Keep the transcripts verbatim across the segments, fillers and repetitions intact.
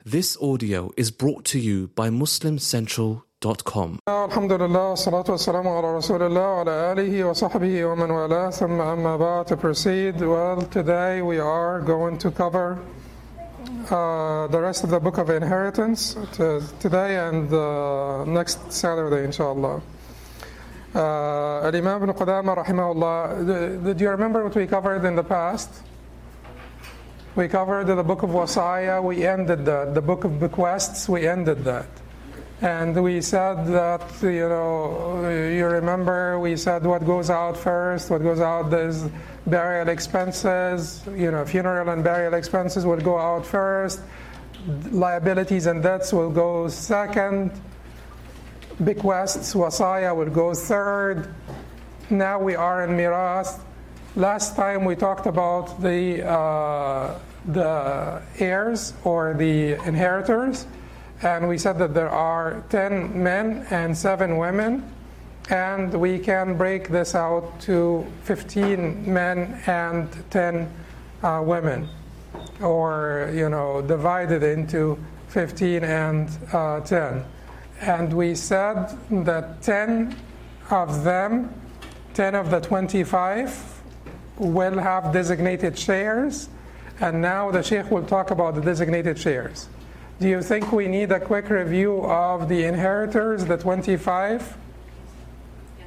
This audio is brought to you by muslim central dot com. Alhamdulillah, salatu wassalamu ala rasulillah, ala alihi wa sahbihi wa man wala, thumma amma ba'd. To proceed, well, today we are going to cover uh, the rest of the book of inheritance to, today and uh, next Saturday, inshallah. Uh, Al-Imam ibn Qudama, rahimahullah, did you remember what we covered in the past? We covered the book of Wasaya, we ended that. The book of bequests, we ended that. And we said that, you know, you remember, we said what goes out first, what goes out is burial expenses, you know, funeral and burial expenses will go out first, liabilities and debts will go second, bequests, Wasaya will go third. Now we are in Mirath. Last time we talked about the uh, the heirs or the inheritors, and we said that there are ten men and seven women, and we can break this out to fifteen men and ten uh, women, or you know, divide it into fifteen and uh, ten. And we said that ten of them, ten of the twenty-five, will have designated shares, and now the Sheikh will talk about the designated shares. Do you think we need a quick review of the inheritors, the twenty-five? Yes.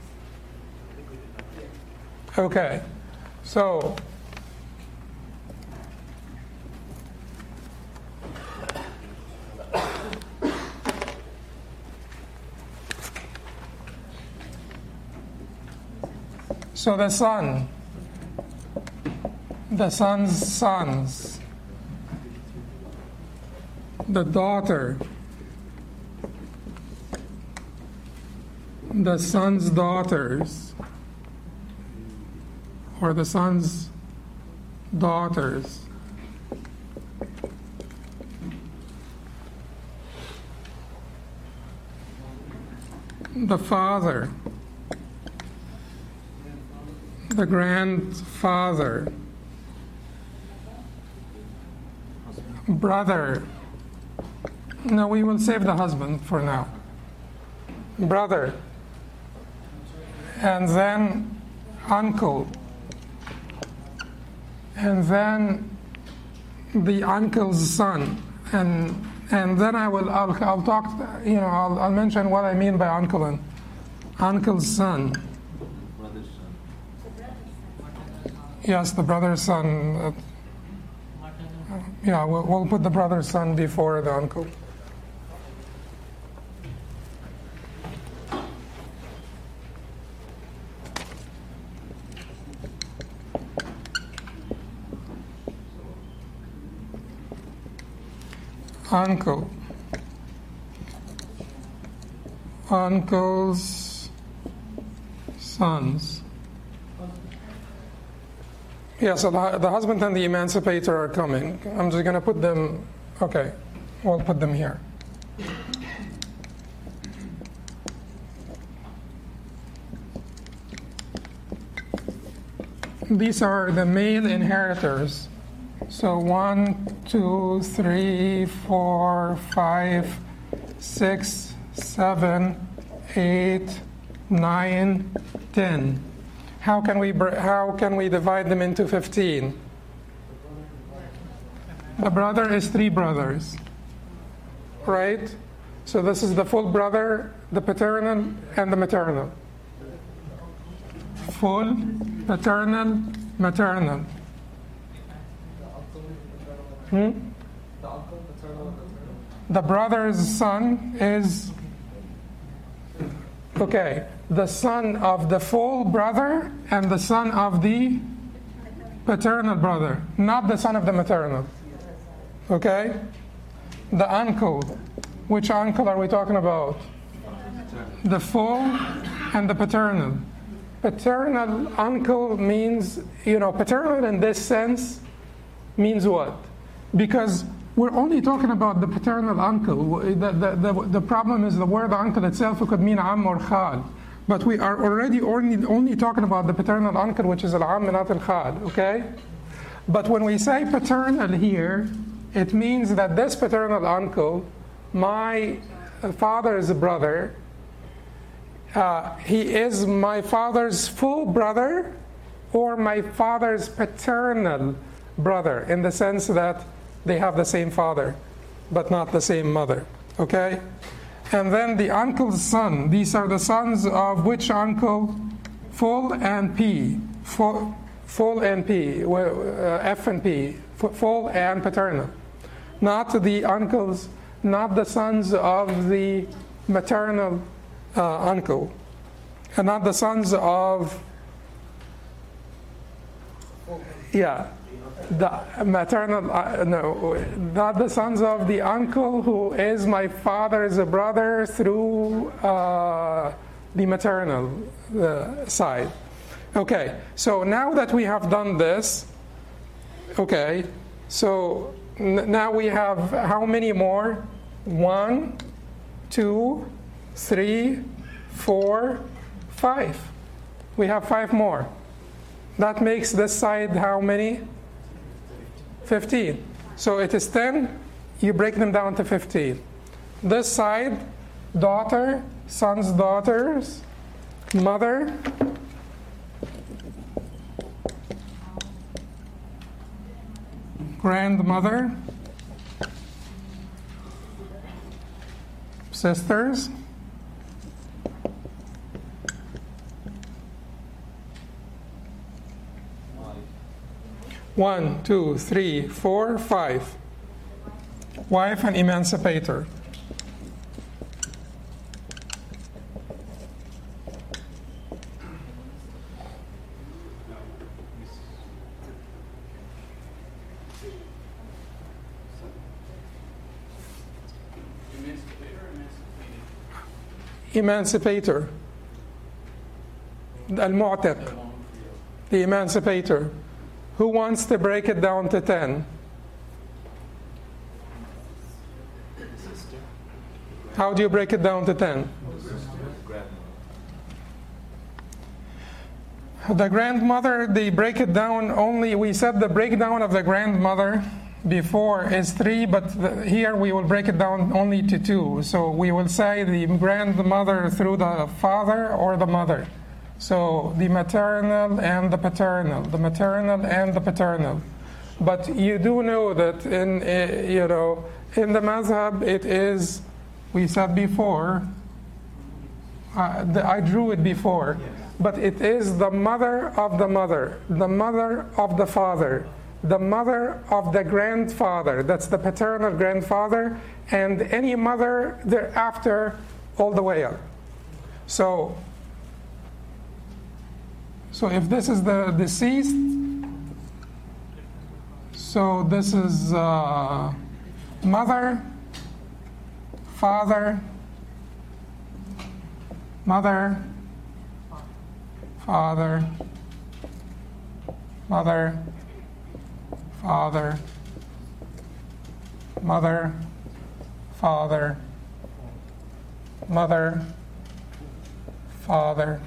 Okay, so so the son, the son's sons, the daughter, the son's daughters, or the son's daughters, the father, the grandfather, brother. No, we will save the husband for now. Brother. And then uncle. And then the uncle's son. And and then I will I'll, I'll talk, you know, I'll, I'll mention what I mean by uncle and uncle's son. Brother's son. Yes, the brother's son. Uh, yeah, we'll, we'll put the brother's son before the uncle. Uncle. Uncle's sons. Yeah, so the, the husband and the emancipator are coming. I'm just going to put them, okay, we'll put them here. These are the male inheritors. So one, two, three, four, five, six, seven, eight, nine, ten. How can we how can we divide them into fifteen? The brother is three brothers, right? So this is the full brother, the paternal, and the maternal. Full, paternal, maternal. Hmm? The brother's son is, okay, the son of the full brother and the son of the paternal brother, not the son of the maternal. Okay? The uncle. Which uncle are we talking about? The full and the paternal. Paternal uncle means, you know, paternal in this sense means what? Because we're only talking about the paternal uncle. The, the, the, the problem is the word uncle itself could mean am or khal. But we are already only, only talking about the paternal uncle, which is al-am, not al-khal, okay? But when we say paternal here, It means that this paternal uncle, my father's brother, uh, he is my father's full brother or my father's paternal brother, in the sense that they have the same father but not the same mother. Okay? And then the uncle's son. These are the sons of which uncle? Full and P. Full, full and P. Well, uh, F and P. Full and paternal. Not the uncles, not the sons of the maternal uh, uncle. And not the sons of, yeah, the maternal, uh, no, not the sons of the uncle who is my father's brother through uh, the maternal uh, side. Okay, so now that we have done this, okay, so n- now we have how many more? One, two, three, four, five. We have five more. That makes this side how many? fifteen. So it is ten, you break them down to fifteen. This side, daughter, sons, daughters, mother, grandmother, sisters, one, two, three, four, five. Wife and emancipator. Emancipator. Al-Mu'taq. The emancipator. Who wants to break it down to ten? How do you break it down to ten? The grandmother, they break it down only, we said the breakdown of the grandmother before is three, but the, here we will break it down only to two. So we will say the grandmother through the father or the mother. So the maternal and the paternal, the maternal and the paternal. But you do know that in uh, you know in the mazhab it is, we said before, uh, the, I drew it before, but it is the mother of the mother, the mother of the father, the mother of the grandfather, that's the paternal grandfather, and any mother thereafter all the way up. So, so if this is the deceased, so this is uh, mother, father, mother, father, mother, father, mother, father, mother, father,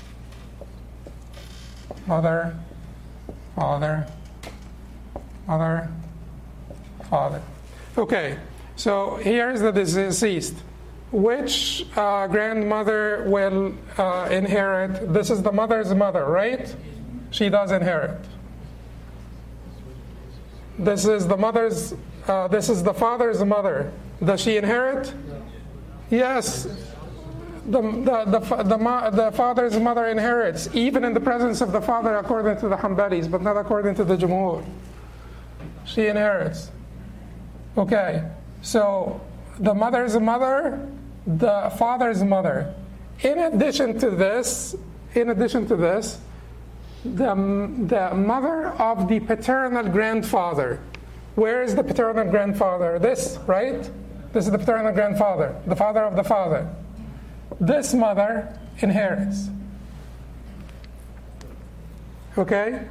mother, father, mother, father. Okay, so here's the deceased. Which uh, grandmother will uh, inherit? This is the mother's mother, right? She does inherit. This is the mother's, uh, this is the father's mother. Does she inherit? Yes. The, the, the, the, the father's mother inherits, even in the presence of the father, according to the Hanbalis, but not according to the Jumhur. She inherits. Okay, so the mother's mother, the father's mother. In addition to this, in addition to this, the, the mother of the paternal grandfather. Where is the paternal grandfather? This, right? This is the paternal grandfather, the father of the father. This mother inherits. Okay?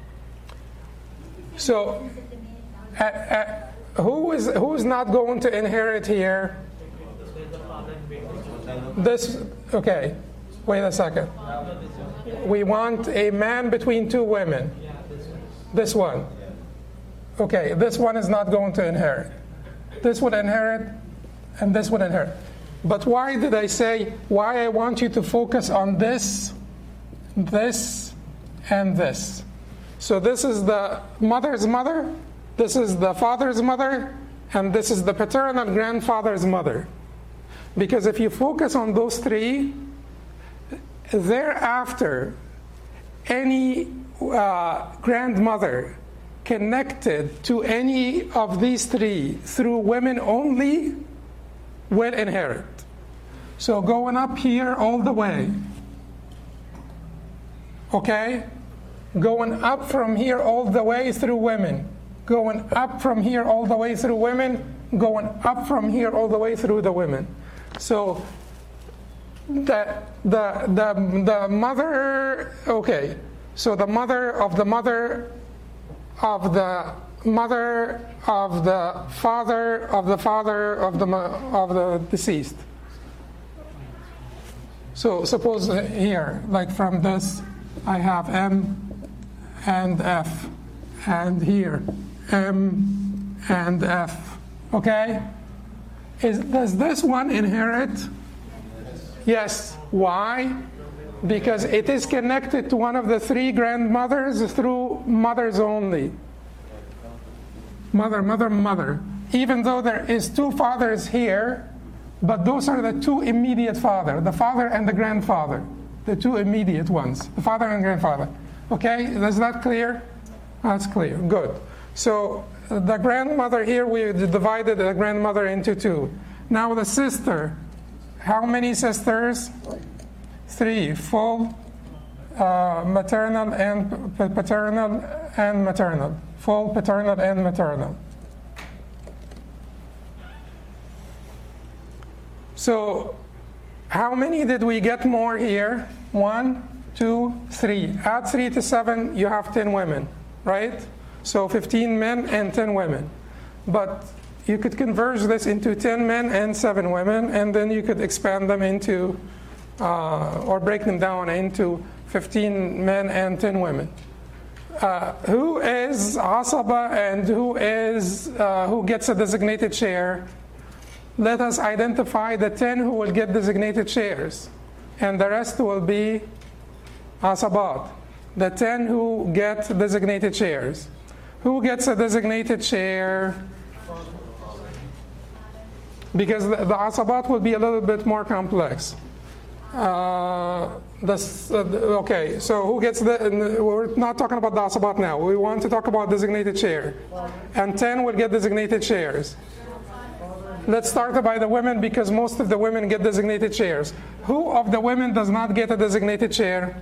So, uh, uh, who is who is not going to inherit here? This, okay, wait a second. We want a man between two women. This one. okay, this one is not going to inherit. This would inherit, and this would inherit. But why did I say, why I want you to focus on this, this, and this? So this is the mother's mother, this is the father's mother, and this is the paternal grandfather's mother. Because if you focus on those three, thereafter, any uh, grandmother connected to any of these three through women only will inherit. So going up here all the way, okay? Going up from here all the way through women, going up from here all the way through women, going up from here all the way through the women. So the the the the mother, okay. So the mother of the mother of the mother of the father of the father of the of the deceased. So suppose here, like from this, I have M and F, and here M and F. Okay? Is, does this one inherit? Yes. Why? Because it is connected to one of the three grandmothers through mothers only. Mother, mother, mother. Even though there is two fathers here, but those are the two immediate father, the father and the grandfather, the two immediate ones, the father and grandfather. Okay, is that clear? That's clear, good. So the grandmother here, we divided the grandmother into two. Now the sister, how many sisters? Three, full uh, maternal and paternal and maternal. Full paternal and maternal. So how many did we get more here? One, two, three. Add three to seven, you have ten women, right? So fifteen men and ten women. But you could converge this into ten men and seven women, and then you could expand them into, uh, or break them down into fifteen men and ten women. Uh, who is Asaba and who is uh, who gets a designated share? Let us identify the ten who will get designated shares, and the rest will be Asabat. The ten who get designated shares. Who gets a designated share? Because the, the Asabat will be a little bit more complex. Uh, this, uh, okay, so who gets the, we're not talking about the Asabat now. We want to talk about designated share. And ten will get designated shares. Let's start by the women because most of the women get designated shares. Who of the women does not get a designated share?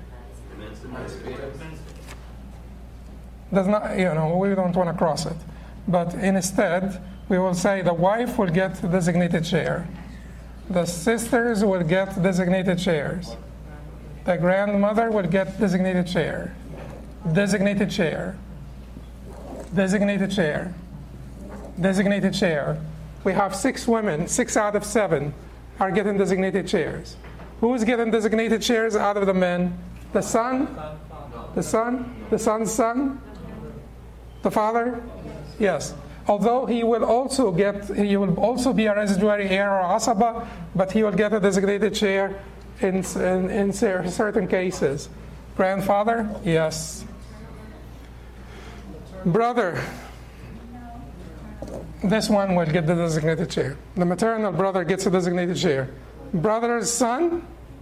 Does not, you know, we don't want to cross it. But instead, we will say the wife will get a designated share. The sisters will get designated shares. The grandmother will get designated share. Designated share. Designated share. Designated share. We have six women, six out of seven are getting designated shares. Who's getting designated shares out of the men? The son? The son? The son's son? The father? Yes. Although he will also get, he will also be a residuary heir or asaba, but he will get a designated share in, in, in certain cases. Grandfather? Yes. Brother? This one will get the designated share. The maternal brother gets a designated share. Brother's son?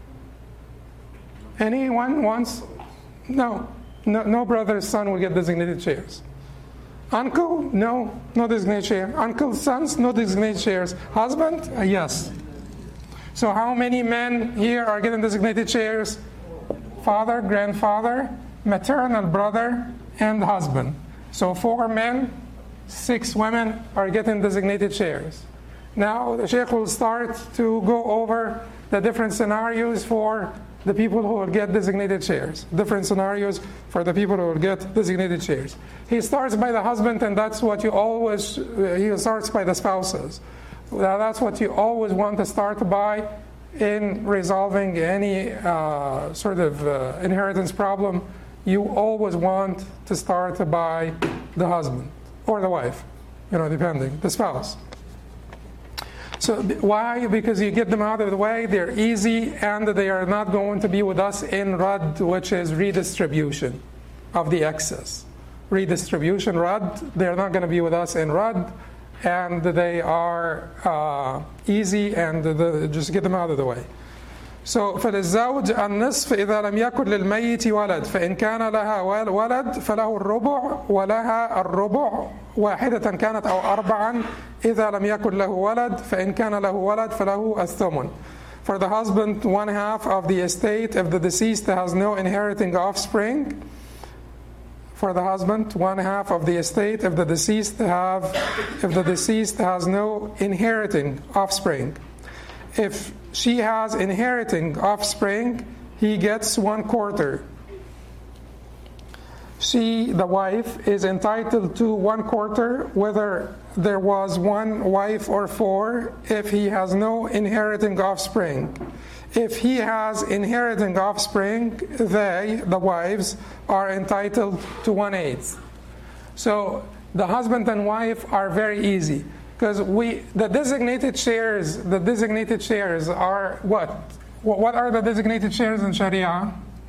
Anyone wants? No. No, no brother's son will get designated shares. Uncle? No, no designated share. Uncle's sons? No designated shares. Husband? Uh, yes. So how many men here are getting designated shares? Father, grandfather, maternal brother, and husband. So four men, six women are getting designated shares. Now the Sheikh will start to go over the different scenarios for the people who will get designated shares. Different scenarios for the people who will get designated shares. He starts by the husband, and that's what you always, uh, he starts by the spouses. Now, that's what you always want to start by in resolving any uh, sort of uh, inheritance problem. You always want to start by the husband. or the wife, you know, depending, the spouse. So why? Because you get them out of the way, they're easy, and they are not going to be with us in rad, which is redistribution of the excess. Redistribution, rad, they're not going to be with us in rad, and they are uh, easy, and the, just get them out of the way. So فللزوج النصف إذا لم يكن للميت ولد فإن كان لها ولد فله الربع ولها الربع واحدة كانت أو أربعا إذا لم يكن له ولد فإن كان له ولد فله الثمن. For the husband, one half of the estate if the deceased has no inheriting offspring. For the husband, one half of the estate if the deceased have if the deceased has no inheriting offspring. If she has inheriting offspring, he gets one quarter. She, the wife, is entitled to one quarter whether there was one wife or four if he has no inheriting offspring. If he has inheriting offspring, they, the wives, are entitled to one-eighth. So the husband and wife are very easy. Because we, the designated shares, the designated shares are what? What are the designated shares in Sharia?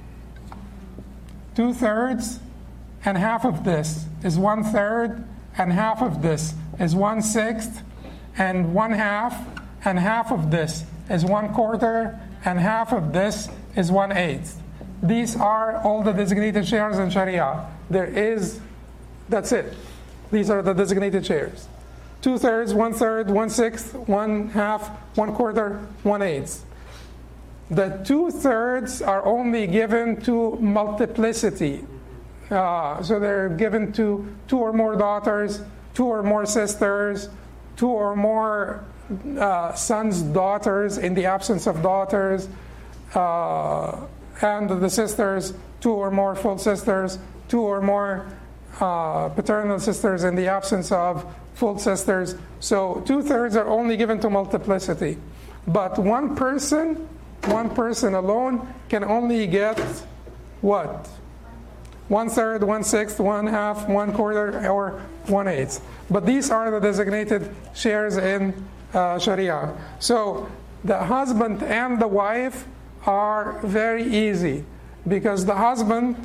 Two thirds, and half of this is one third, and half of this is one sixth, and one half, and half of this is one quarter, and half of this is one eighth. These are all the designated shares in Sharia. There is, that's it. These are the designated shares. Two thirds, one third, one sixth, one half, one quarter, one eighth. The two thirds are only given to multiplicity. Uh, so they're given to two or more daughters, two or more sisters, two or more uh, sons, daughters in the absence of daughters, uh, and the sisters, two or more full sisters, two or more uh, paternal sisters in the absence of full sisters. So two-thirds are only given to multiplicity. But one person, one person alone can only get what? One-third, one-sixth, one-half, one-quarter, or one-eighth. But these are the designated shares in uh, Sharia. So the husband and the wife are very easy because the husband,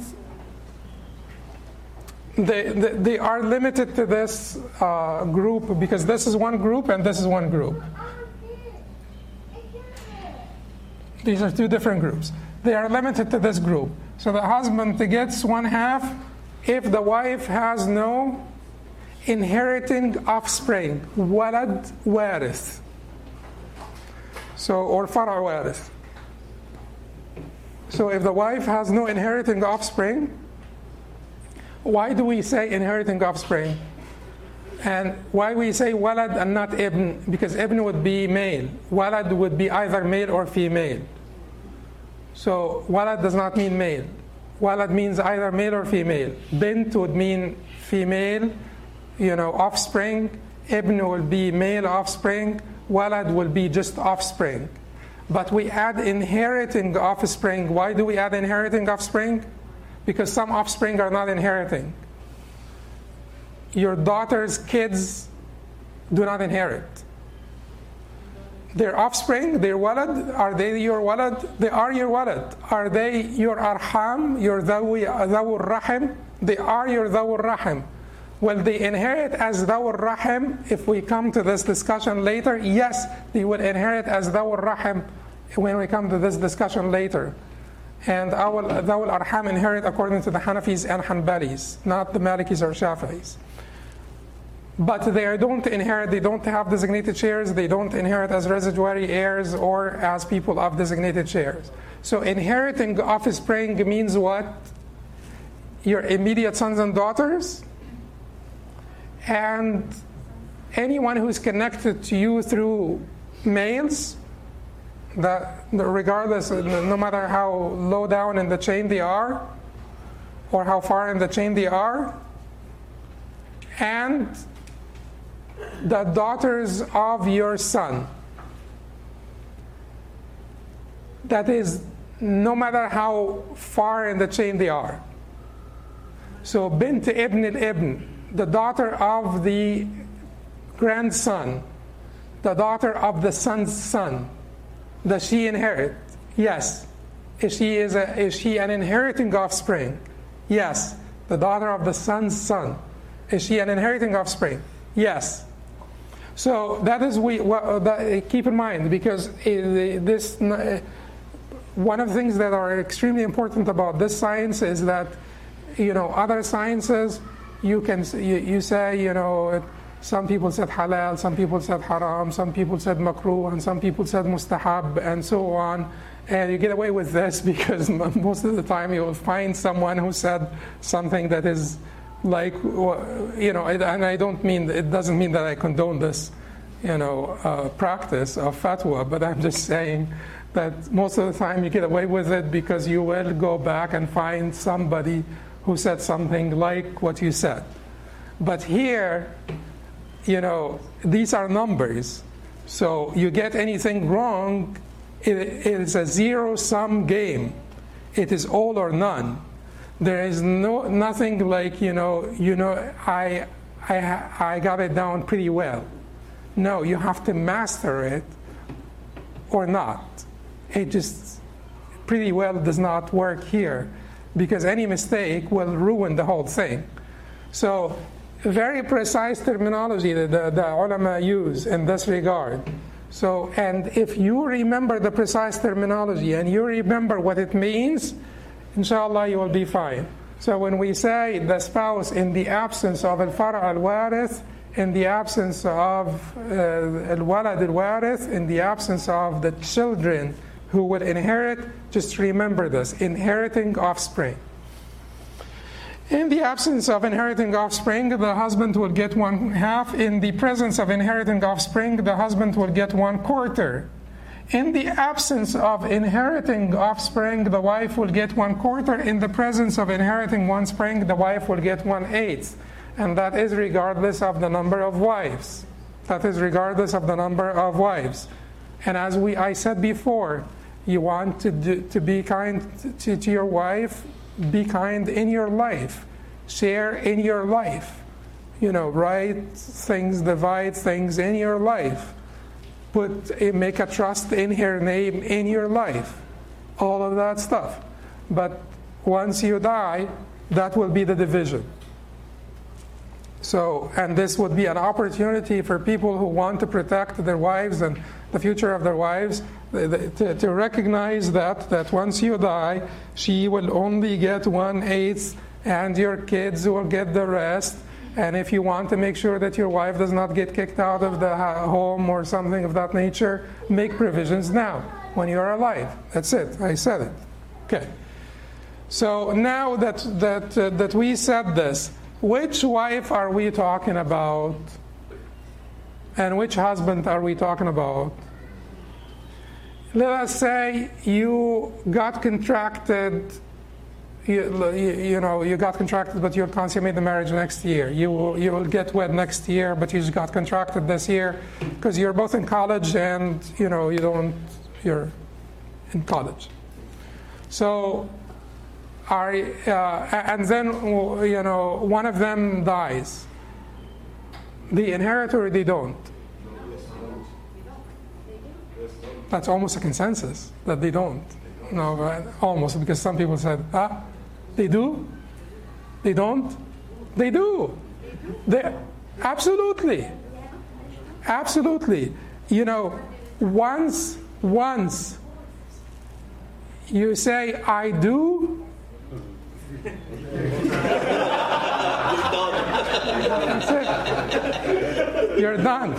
They, they, they are limited to this uh, group because this is one group and this is one group. These are two different groups. They are limited to this group. So the husband gets one half if the wife has no inheriting offspring, walad warith. So, or fara' warith. So if the wife has no inheriting offspring, why do we say inheriting offspring? And why we say walad and not ibn? Because ibn would be male. Walad would be either male or female. So walad does not mean male. Walad means either male or female. Bint would mean female, you know, offspring. Ibn will be male offspring. Walad will be just offspring. But we add inheriting offspring. Why do we add inheriting offspring? Because some offspring are not inheriting. Your daughter's kids do not inherit. Their offspring, their walad, are they your walad? They are your walad. Are they your arham, your dhawi, dhawur rahim? They are your dhawur rahim. Will they inherit as dhawur rahim if we come to this discussion later? Yes, they will inherit as dhawur rahim when we come to this discussion later. And our Dhawul Arham inherit according to the Hanafis and Hanbalis, not the Malikis or Shafi'is. But they don't inherit, they don't have designated shares, they don't inherit as residuary heirs or as people of designated shares. So inheriting offspring means what? Your immediate sons and daughters, and anyone who's connected to you through males, that regardless, no matter how low down in the chain they are or how far in the chain they are, and the daughters of your son. That is, no matter how far in the chain they are. So bint ibn al-ibn, the daughter of the grandson, the daughter of the son's son, does she inherit? Yes. Is she, is, a, is she an inheriting offspring? Yes. The daughter of the son's son, is she an inheriting offspring? Yes. So that is we well, that, keep in mind, because this one of the things that are extremely important about this science is that, you know, other sciences, you can you, you say, you know, some people said halal, some people said haram, some people said makruh, and some people said mustahab, and so on. And you get away with this because most of the time you will find someone who said something that is like, you know, and I don't mean, it doesn't mean that I condone this, you know, uh, practice of fatwa, but I'm just saying that most of the time you get away with it because you will go back and find somebody who said something like what you said. But here, you know, these are numbers. So you get anything wrong, it, it is a zero-sum game. It is all or none. There is no nothing like, you know, you know, I, I, I got it down pretty well. No, you have to master it or not. It just pretty well does not work here because any mistake will ruin the whole thing. So very precise terminology that the, the ulama use in this regard. So, and if you remember the precise terminology and you remember what it means, inshallah you will be fine. So when we say the spouse in the absence of al-far' al-warith, in the absence of uh, al-walad al-warith, in the absence of the children who will inherit, just remember this, inheriting offspring. In the absence of inheriting offspring, the husband will get one half. In the presence of inheriting offspring, the husband will get one quarter. In the absence of inheriting offspring, the wife will get one quarter. In the presence of inheriting one spring, the wife will get one eighth. And that is regardless of the number of wives. That is regardless of the number of wives. And as we I said before, you want to, do, to be kind to, to your wife, be kind in your life. Share in your life. You know, write things, divide things in your life. Put, make a trust in her name in your life. All of that stuff. But once you die, that will be the division. So, and this would be an opportunity for people who want to protect their wives and the future of their wives to, to recognize that, that once you die, she will only get one-eighth and your kids will get the rest. And if you want to make sure that your wife does not get kicked out of the home or something of that nature, make provisions now, when you're alive. That's it. I said it. Okay. So now that, that, uh, that we said this, which wife are we talking about? And which husband are we talking about? Let us say you got contracted, you, you know, you got contracted, but you'll consummate the marriage next year. You will, you will get wed next year, but you just got contracted this year because you're both in college and, you know, you don't, you're in college. So, are, uh, and then, you know, one of them dies. They inherit or they don't? That's almost a consensus that they don't. No, almost, because some people said, ah, they do? They don't? They do. They, absolutely. Absolutely. You know, once, once you say, I do, that's it. You're done.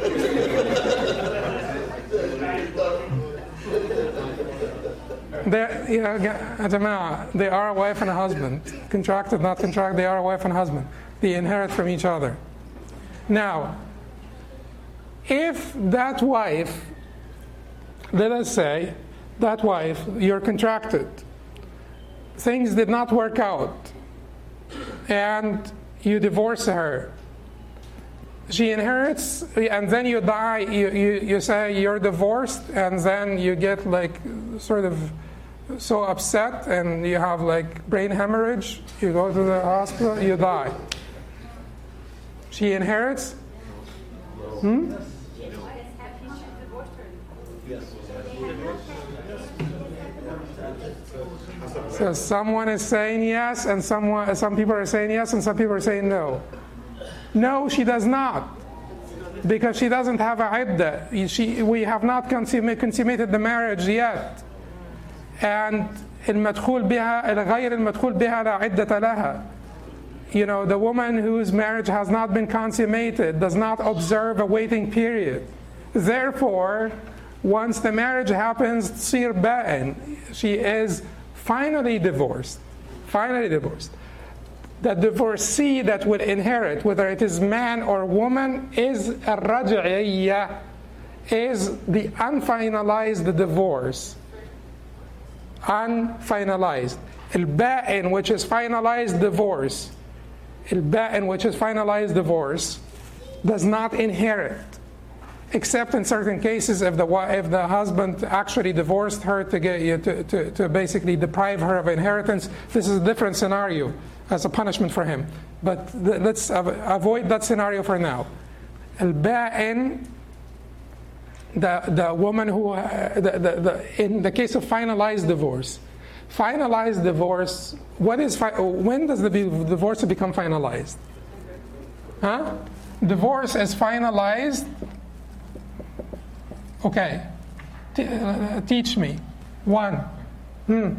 They're, you know, they are a wife and a husband. Contracted, not contracted, they are a wife and a husband. They inherit from each other. Now, if that wife, let us say, that wife, you're contracted, things did not work out, and you divorce her, she inherits, and then you die, you, you, you say you're divorced, and then you get like sort of so upset and you have like brain hemorrhage, you go to the hospital, you die. She inherits? Hmm? So someone is saying yes, and someone, some people are saying yes, and some people are saying no. No, she does not, because she doesn't have a iddah. She, we have not consummated the marriage yet. And المدخول بها الغير المدخول بها لا عدة لها. You know, the woman whose marriage has not been consummated does not observe a waiting period. Therefore, once the marriage happens, تصير بائن. She is finally divorced. Finally divorced. The divorcee that will inherit, whether it is man or woman, is الرجعية, is the unfinalized divorce. Unfinalized. البائن, which is finalized divorce. البائن, which is finalized divorce, does not inherit, except in certain cases if the if the husband actually divorced her to get to, to, to basically deprive her of inheritance. This is a different scenario as a punishment for him. But th- let's av- avoid that scenario for now. البائن, the the woman who uh, the, the, the in the case of finalized divorce. Finalized divorce, what is fi- when does the divorce become finalized? Huh? Divorce is finalized. Okay. T- uh, teach me. One. Hmm.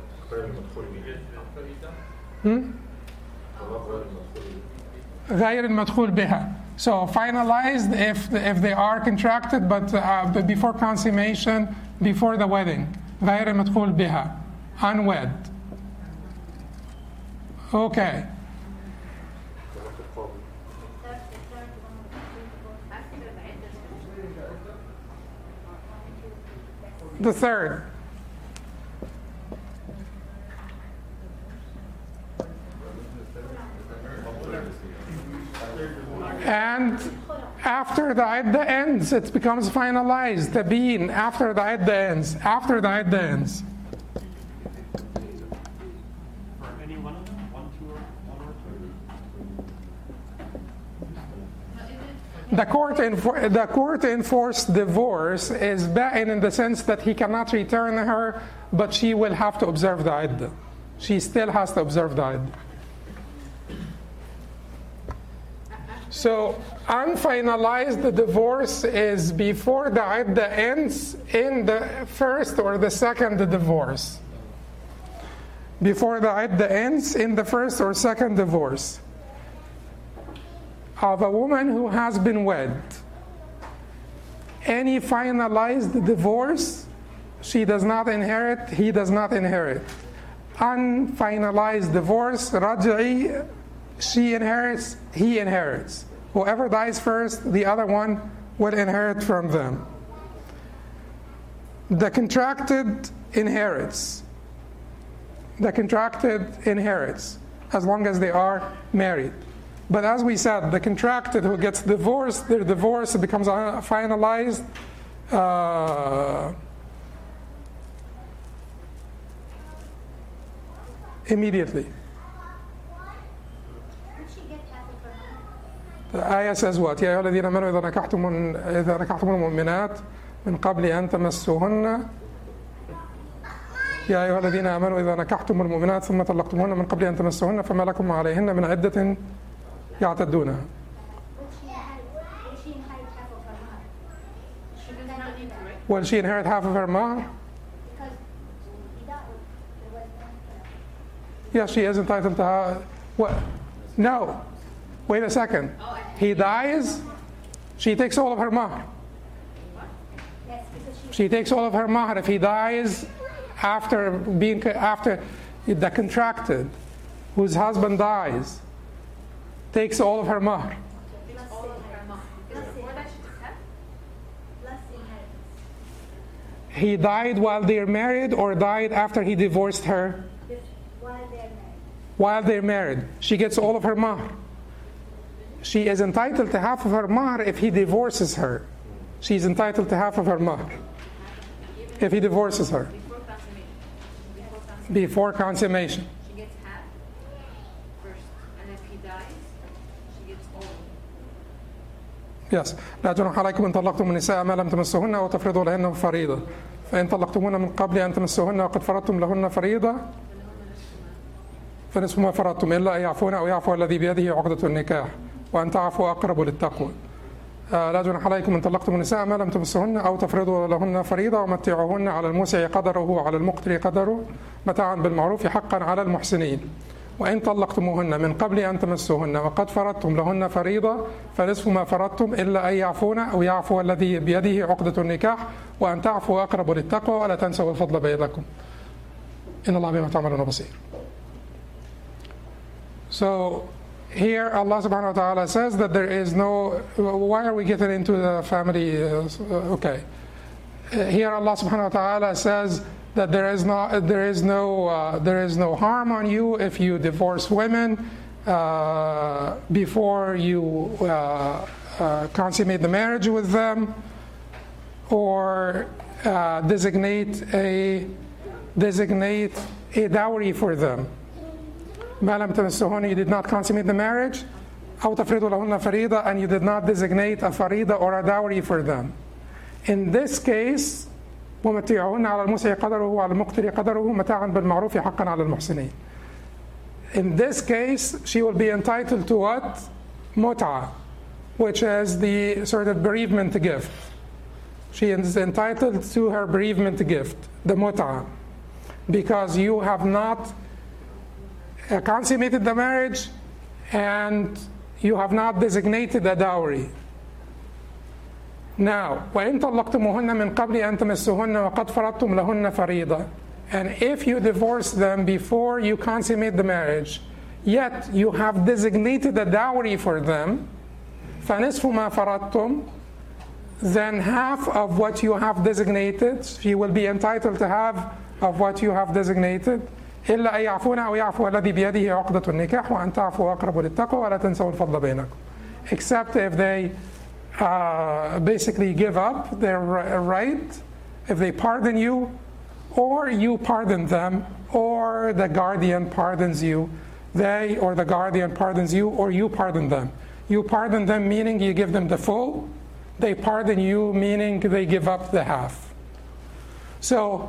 Hmm? غير المدخول بها. So finalized if if they are contracted, but uh, before consummation, before the wedding. غير المدخول بها. Unwed. Okay. The third. And after the iddah ends, it becomes finalized. Tabeen, after the iddah ends. After the iddah ends. The court, enfor- the court enforced divorce is ba'in in the sense that he cannot return her, but she will have to observe the iddah. She still has to observe the iddah. So, unfinalized the divorce is before the iddah ends in the first or the second divorce. Before the iddah ends in the first or second divorce of a woman who has been wed. Any finalized divorce, she does not inherit, he does not inherit. Unfinalized divorce, raj'i, she inherits, he inherits. Whoever dies first, the other one will inherit from them. The contracted inherits. The contracted inherits, as long as they are married. But as we said, the contracted who gets divorced, their divorce becomes finalized uh, immediately. The ayah says what? يا أيها الذين آمنوا إذا نكحتم إذا نكحتم المؤمنات من قبل أن تمسوهن يا أيها الذين آمنوا إذا نكحتم المؤمنات ثم طلقتموهن من قبل أن تمسوهن فما لكم عليهن من عدة يعتدونها. Will she inherit half of her mahr? Yes, she is entitled to her. What? No. Wait a second. He dies, she takes all of her mahr. She takes all of her mahr. If he dies after being after the contracted, whose husband dies, takes all of her mahr. He died while they're married or died after he divorced her? While they're married. While they're married. She gets all of her mahr. She is entitled to half of her mahr if he divorces her. She's entitled to half of her mahr if he divorces her. Before consummation. She gets half first, and if he dies, she gets all. Yes. لا جناح عليكم إن طلقتم النساء ما لم تمسوهن أو تفرضوا لهن فريضة فإن طلقتموهن من قبل أن تمسوهن وقد فرضتم لهن فريضة فنصف ما فرضتم إلا أن يعفون أو يعفو الذي بيده عقدة النكاح وأن تعفوا أقرب للتقوى. لا جناح عليكم إن طلقتم النساء ما لم تمسوهن أو تفرضوا لهن فريضة ومتعوهن على الموسع قدره وعلى المقتر قدره متاعا بالمعروف حقا على المحسنين. وإن طلقتموهن من قبل أن تمسوهن وقد فرضتم لهن فريضة فنصف ما فرضتم إلا أن يعفون أو يعفو الذي بيده عقدة النكاح وأن تعفوا أقرب للتقوى ولا تنسوا الفضل بينكم إن الله بما تعملون بصير. So here Allah subhanahu wa ta'ala says that there is no, why are we getting into the family? Uh, okay. Here Allah subhanahu wa ta'ala says that there is no, there is no, uh, there is no harm on you if you divorce women uh, before you uh, uh, consummate the marriage with them, or uh, designate a designate a dowry for them. ما لم تمسوهن, you did not consummate the marriage, أو تفرضوا لهن فريضة, and you did not designate a farida or a dowry for them. In this case, ومتعوهن على الموسع قدره وعلى المقتر قدره متاعا بالمعروف حقا على المحسنين. In this case, she will be entitled to what? Mut'a, which is the sort of bereavement gift. She is entitled to her bereavement gift, the mut'a, because you have not consummated the marriage and you have not designated a dowry. Now, وَإِن طَلَّقْتُمُوهُنَّ مِنْ قَبْلِ أَن تَمَسُّوهُنَّ وَقَدْ فَرَضْتُمْ لَهُنَّ فَرِيضَةً, and if you divorce them before you consummate the marriage, yet you have designated a dowry for them, فَنِصْفُ مَا فَرَضْتُمْ, then half of what you have designated, she will be entitled to have of what you have designated, إلا أن يعفون أو يعفو الذي بيده عقدة النكاح وأن تعفوا أقرب للتقوى ولا تنسوا الفضل بينكم. Except if they uh, basically give up their right, if they pardon you, or you pardon them, or the guardian pardons you, they or the guardian pardons you, or you pardon them. You pardon them meaning you give them the full, they pardon you meaning they give up the half. So,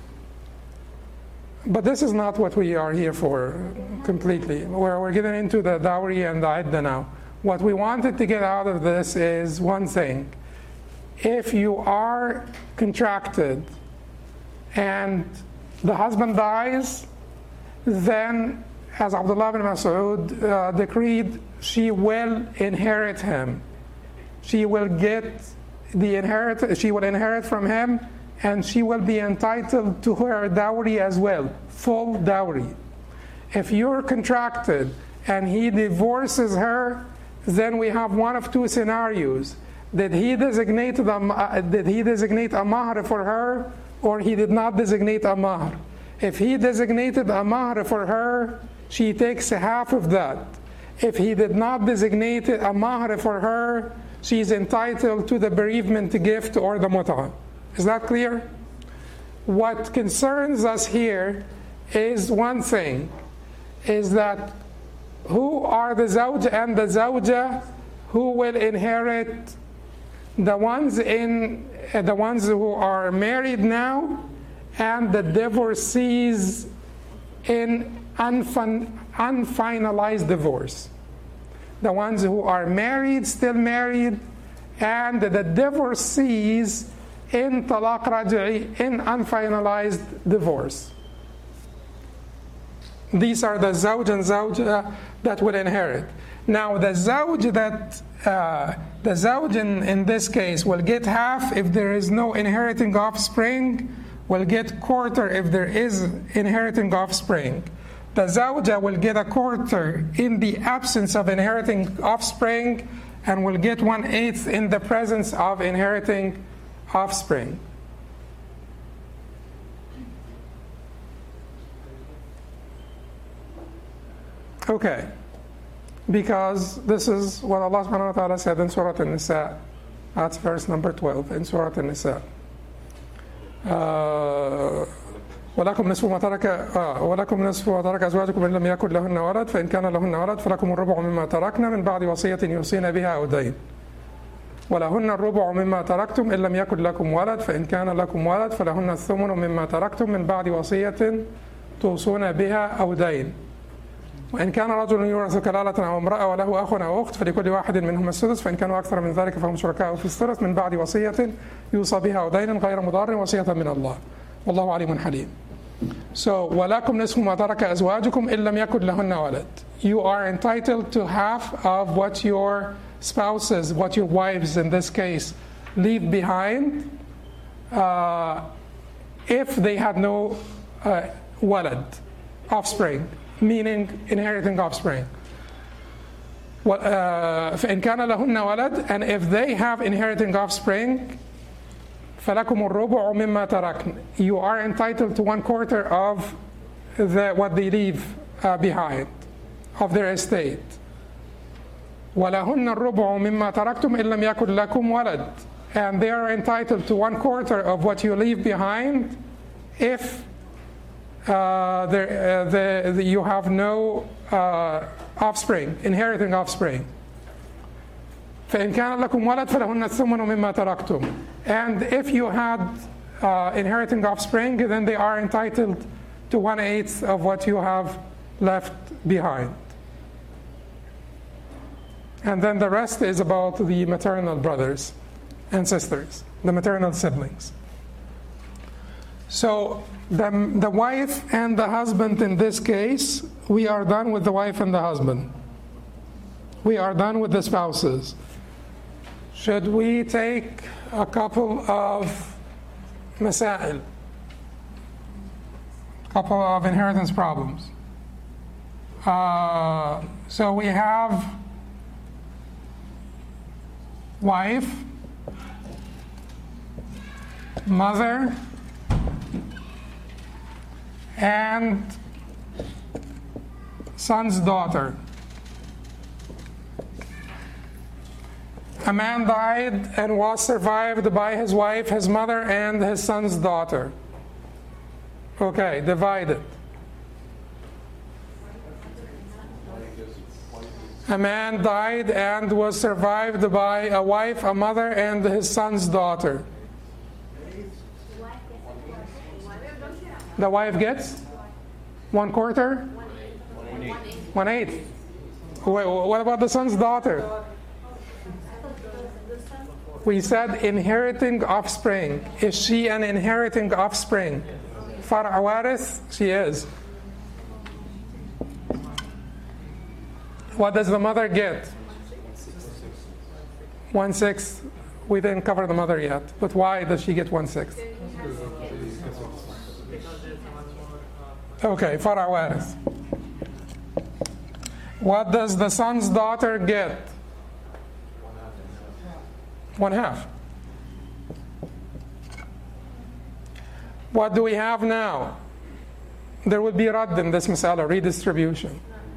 but this is not what we are here for completely. We're, we're getting into the dowry and the idda now. What we wanted to get out of this is one thing. If you are contracted and the husband dies, then, as Abdullah bin Mas'ud uh, decreed, she will inherit him. She will get the inherit. She will inherit from him, and she will be entitled to her dowry as well, full dowry. If you're contracted and he divorces her, then we have one of two scenarios. Did he designate, the, uh, did he designate a mahr for her, or he did not designate a mahr? If he designated a mahr for her, she takes half of that. If he did not designate a mahr for her, she's entitled to the bereavement gift or the mut'a. Is that clear? What concerns us here is one thing, is that who are the zawj and the zawja who will inherit? The ones in uh, the ones who are married now, and the divorcees in unfin- unfinalized divorce. The ones who are married, still married, and the divorcees in talaq raj'i, in unfinalized divorce. These are the zawj and zawja that will inherit. Now the zawj that uh, the zawj in, in this case will get half if there is no inheriting offspring, will get quarter if there is inheriting offspring. The zawja will get a quarter in the absence of inheriting offspring, and will get one eighth in the presence of inheriting offspring. Okay, because this is what Allah subhanahu wa ta'ala said in Surah An-Nisa. That's verse number twelve in Surah An-Nisa. Uh, ولكم نصف ما ترك آه ولكم نصف ما ترك أزواجكم إن لم يكن لهن ولد فإن كان لهن ولد فلكم الربع مما تركنا من بعد وصية يوصين بها أو دين. ولهن الربع مما تركتم إن لم يكن لكم ولد فإن كان لكم ولد فلهن الثمن مما تركتم من بعد وصية توصون بها أو دين وإن كان رجل يورث كلالة أو امرأة وله أخ أو أخت فلكل واحد منهما السدس فإن كانوا أكثر من ذلك فهم شركاء في الثلث من بعد وصية يوصى بها أو دين غير مضار وصية من الله والله عليم حليم. So ولكم نصف ما ترك أزواجكم إن لم يكن لهن ولد. You are entitled to half of what your spouses, what your wives in this case, leave behind uh, if they had no uh, walad, offspring, meaning inheriting offspring. فإن كان لهن ولد, and if they have inheriting offspring, فلكم الربع مما تركن. You are entitled to one quarter of the, what they leave uh, behind, of their estate. ولهن الربع مما تركتم إن لم يكن لكم ولد. And they are entitled to one quarter of what you leave behind if uh, there, uh, the, the, you have no uh, offspring, inheriting offspring. فإن كان لكم ولد فلهن الثمن مما تركتم. And if you had uh, inheriting offspring, then they are entitled to one-eighth of what you have left behind. And then the rest is about the maternal brothers and sisters, the maternal siblings. So the, the wife and the husband in this case, we are done with the wife and the husband. We are done with the spouses. Should we take a couple of masail, couple of inheritance problems? Uh, so we have wife, mother, and son's daughter. A man died and was survived by his wife, his mother, and his son's daughter. Okay, divided. A man died and was survived by a wife, a mother, and his son's daughter. The wife gets one quarter? One eighth. What about the son's daughter? We said inheriting offspring. Is she an inheriting offspring? Far'a warith? She is. What does the mother get? One sixth. We didn't cover the mother yet. But why does she get one sixth? Okay, far'a warith. What does the son's daughter get? One half. What do we have now? There would be radd in this masala, redistribution.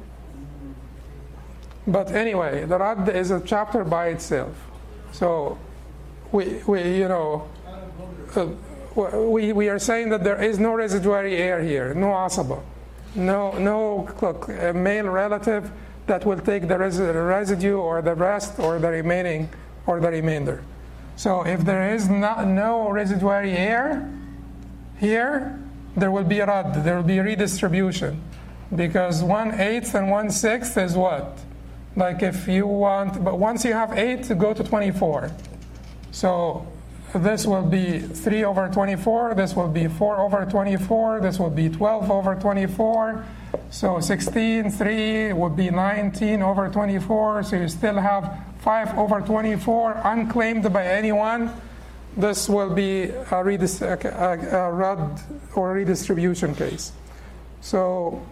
But anyway, the radd is a chapter by itself. So we, we you know, uh, we, we are saying that there is no residuary heir here, no asaba, no, no look, a male relative that will take the res- residue or the rest or the remaining or the remainder. So if there is not, no residuary heir here, there will be a radd, there will be redistribution. Because one eighth and one sixth is what? Like if you want, but once you have eight, go to twenty-four. So this will be three over twenty-four, this will be four over twenty-four, this will be twelve over twenty-four. So sixteen, three would be nineteen over twenty-four. So you still have five over twenty-four unclaimed by anyone. This will be a, redist- a, a, a radd or redistribution case. So,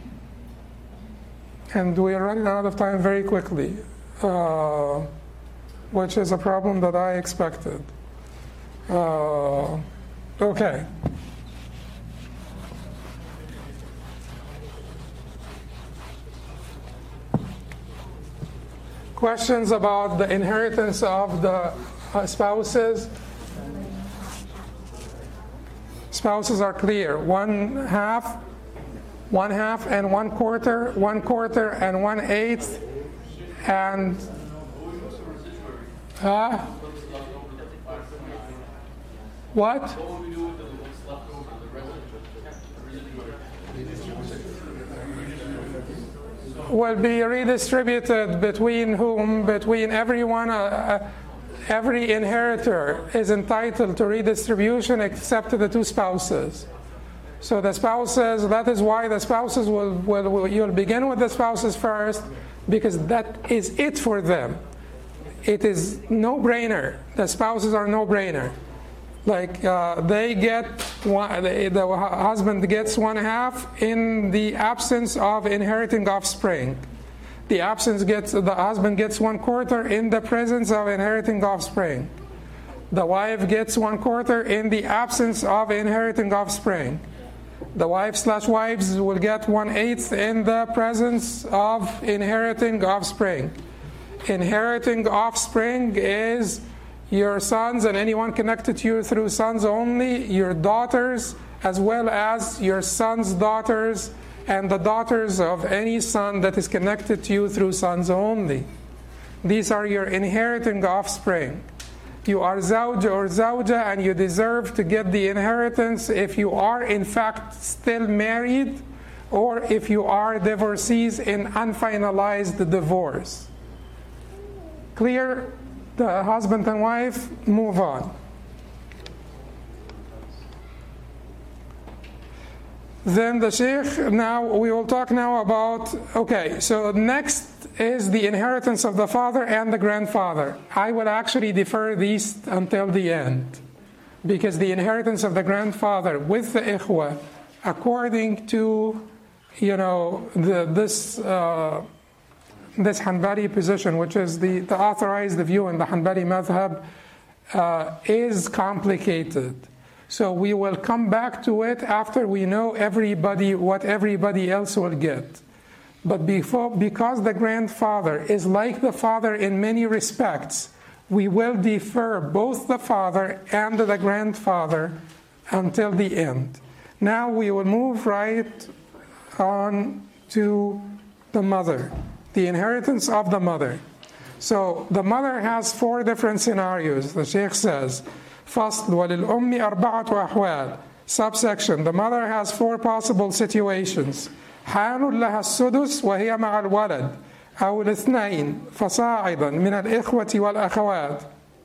and we are running out of time very quickly, uh, which is a problem that I expected. Uh, okay. Questions about the inheritance of the uh, spouses? Spouses are clear. One half, one half and one quarter, one quarter and one eighth, and Uh, what? What would we do with the what's left over, the residue? Will be redistributed between whom? Between everyone. Uh, uh, every inheritor is entitled to redistribution except the two spouses. So the spouses, that is why the spouses will, will, will you'll begin with the spouses first, because that is it for them. It is no-brainer. The spouses are no-brainer. Like uh, they get one, the, the husband gets one half in the absence of inheriting offspring. The absence gets the husband gets one quarter in the presence of inheriting offspring. The wife gets one quarter in the absence of inheriting offspring. The wife slash wives will get one eighth in the presence of inheriting offspring. Inheriting offspring is your sons and anyone connected to you through sons only, your daughters, as well as your sons' daughters, and the daughters of any son that is connected to you through sons only. These are your inheriting offspring. You are zawj or zawja, and you deserve to get the inheritance if you are in fact still married, or if you are divorcees in unfinalized divorce. Clear? The husband and wife, move on. Then the sheikh, now we will talk now about, okay, so next is the inheritance of the father and the grandfather. I will actually defer these until the end, because the inheritance of the grandfather with the ikhwa, according to, you know, the, this uh, this Hanbali position, which is the, the authorized view in the Hanbali madhab, uh, is complicated. So we will come back to it after we know everybody what everybody else will get. But before, because the grandfather is like the father in many respects, we will defer both the father and the grandfather until the end. Now we will move right on to the mother, the inheritance of the mother. So the mother has four different scenarios. The Sheikh says, فصل وللأم أربعة أحوال. Subsection, the mother has four possible situations. حال لها السدس وهي مع الولد أو الاثنين فصاعدا من الإخوة والأخوات.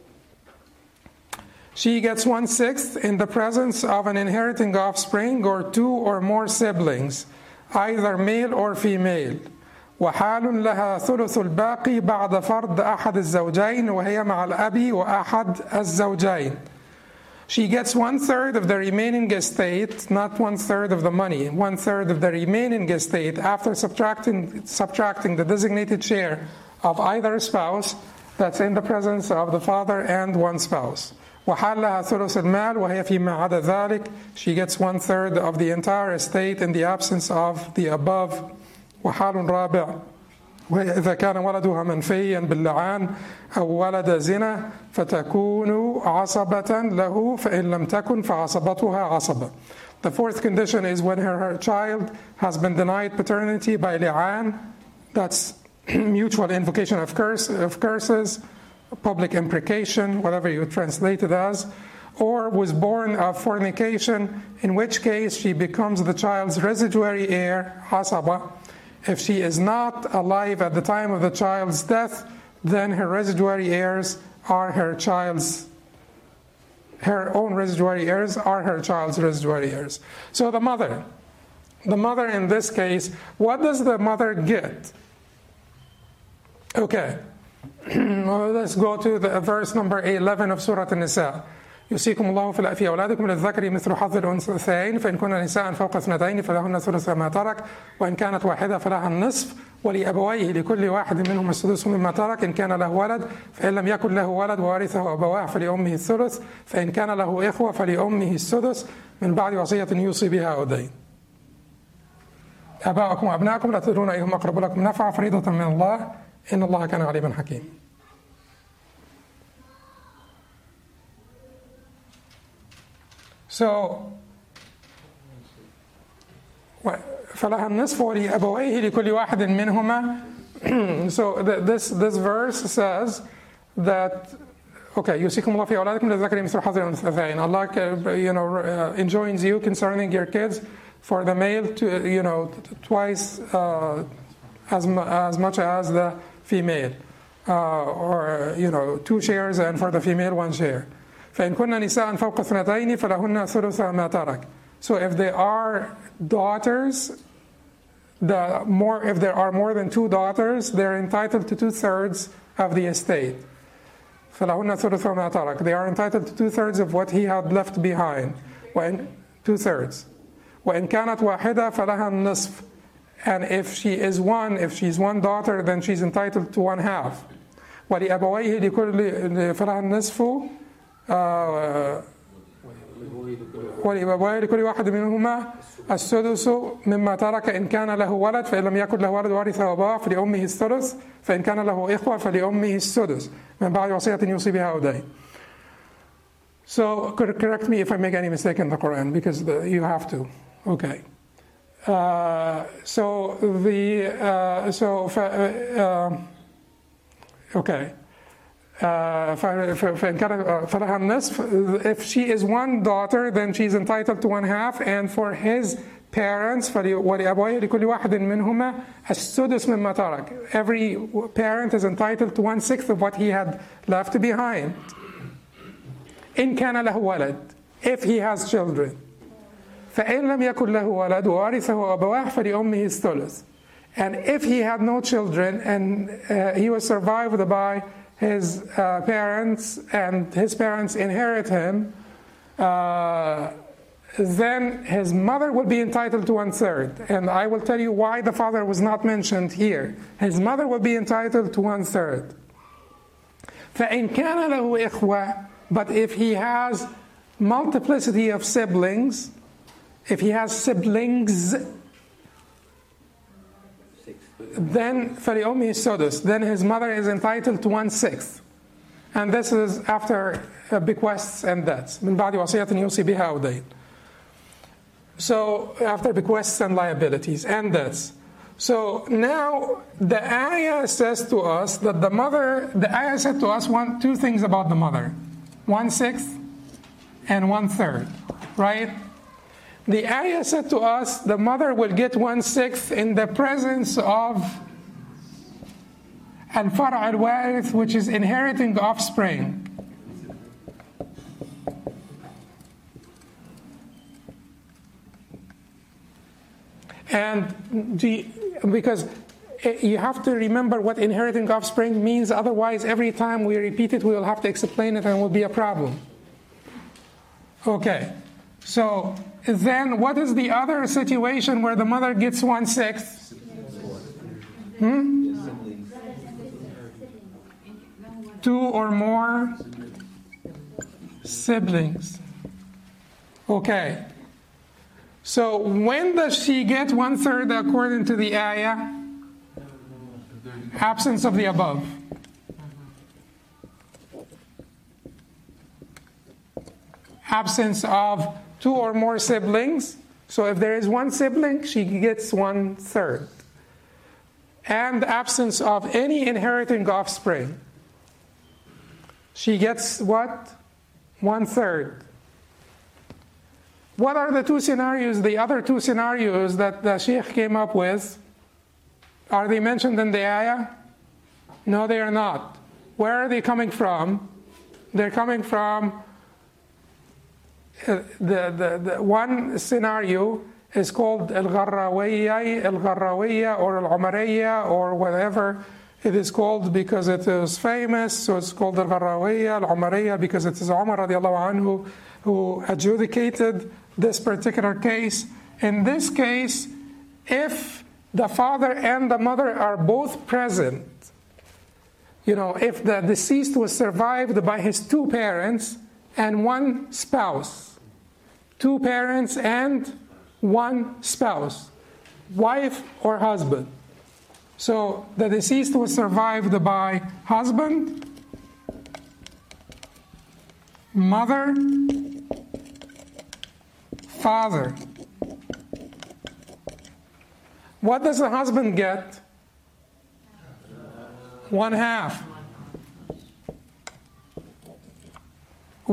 She gets one-sixth in the presence of an inheriting offspring or two or more siblings, either male or female. وحال لها ثلث الباقي بعد فرض أحد الزوجين وهي مع الأب وأحد الزوجين. She gets one-third of the remaining estate, not one-third of the money, one-third of the remaining estate after subtracting, subtracting the designated share of either spouse that's in the presence of the father and one spouse. وحال لها ثلث المال وهي فيما عدا ذلك. She gets one-third of the entire estate in the absence of the above. وحال رابع وإذا كان ولدها منفيا باللعان أو ولد زنا فتكون عصبة له فإن لم تكن فعصبتها عصبة. The fourth condition is when her, her child has been denied paternity by li'an, that's mutual invocation of, curse, of curses, public imprecation, whatever you translate it as, or was born of fornication, in which case she becomes the child's residuary heir, asaba. If she is not alive at the time of the child's death, then her residuary heirs are her child's, her own residuary heirs are her child's residuary heirs. So the mother, the mother in this case, what does the mother get? Okay, well, let's go to the verse number eleven of Surah An-Nisa. يوصيكم الله في أولادكم للذكر مثل حظ الأنثيين فإن كن نساء فوق اثنتين فلهن ثلث ما ترك وإن كانت واحدة فلها النصف ولأبويه لكل واحد منهم السدس مما ترك إن كان له ولد فإن لم يكن له ولد وورثه أبواه فلأمه الثلث فإن كان له إخوة فلأمه السدس من بعد وصية يوصي بها أو دين. آباؤكم وأبناؤكم لا تدرون أيهم أقرب لكم نفعا فريضة من الله إن الله كان عليما حكيما. So, فلها النصف ولأبويه لكل واحد منهما. So this this verse says that Okay, يوصيكم الله في أولادكم للذكر مثل حظ الأنثيين. Allah, uh, you know, uh, enjoins you concerning your kids for the male to, you know, twice uh, as as much as the female, uh, or you know, two shares, and for the female one share. فإن كن نساء فوق اثنتين فلهن ثلث ما ترك. So if they are daughters, the more if there are more than two daughters, they're entitled to two thirds of the estate. فلهن ثلث ما ترك. They are entitled to two thirds of what he had left behind. وإن two thirds. وإن كانت واحدة فلها النصف. And if she is one, if she's one daughter, then she's entitled to one half. ولأبويه لكل فلها النصف. ولأبويه لكل واحد منهما السدس مما ترك إن كان له ولد فإن لم يكن له ولد ورثه أباه فلأمه الثلث فإن كان له إخوة فلأمه السدس من بعد وصية يوصي بها أو دين. So correct me if I make any mistake in the Quran, because the, you have to. Okay. Uh, so the uh, so uh, okay. Uh, if she is one daughter, then she's entitled to one half, and for his parents, every parent is entitled to one sixth of what he had left behind. إن كان له ولد, if he has children. فإن لم يكن له ولد وورثه أبواه فلأمه الثلث. And if he had no children and uh, he was survived by his uh, parents and his parents inherit him, uh, then his mother would be entitled to one third. And I will tell you why the father was not mentioned here. His mother will be entitled to one third. فإن كان له إخوة, but if he has multiplicity of siblings, if he has siblings, then فلأمه السدس, then his mother is entitled to one sixth. And this is after uh, bequests and debts. من بعد وصية يوصي بها أو دين. So after bequests and liabilities and debts. So now the ayah says to us that the mother, the ayah said to us one, two things about the mother. One sixth and one third, right? The ayah said to us the mother will get one sixth in the presence of al-far' al-warith, which is inheriting offspring. And the, because you have to remember what inheriting offspring means, otherwise every time we repeat it we will have to explain it and it will be a problem. Okay, so then what is the other situation where the mother gets one sixth? Hmm? Two or more siblings. Okay. So when does she get one third according to the ayah? Absence of the above. Absence of two or more siblings. So if there is one sibling, she gets one third. And absence of any inheriting offspring. She gets what? One third. What are the two scenarios, the other two scenarios that the Sheikh came up with? Are they mentioned in the ayah? No, they are not. Where are they coming from? They're coming from uh, the, the, the one scenario is called Al-Gharrawiyya, Al-Gharrawiyya or Al-Umariyya or whatever it is called because it is famous. So it's called Al-Gharrawiyya, Al-Umariyya because it is Umar radiallahu anhu who adjudicated this particular case. In this case, if the father and the mother are both present, you know, if the deceased was survived by his two parents and one spouse, two parents and one spouse, wife or husband. So the deceased was survived by husband, mother, father. What does the husband get? One half.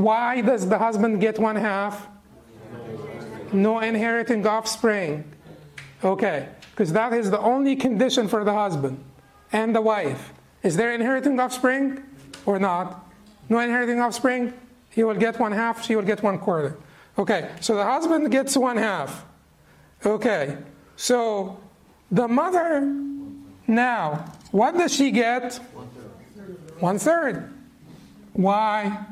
Why does the husband get one half? No inheriting offspring. Okay, because that is the only condition for the husband and the wife. Is there inheriting offspring or not? No inheriting offspring? He will get one half, she will get one quarter. Okay, so the husband gets one half. Okay, so the mother now, what does she get? One third. Why?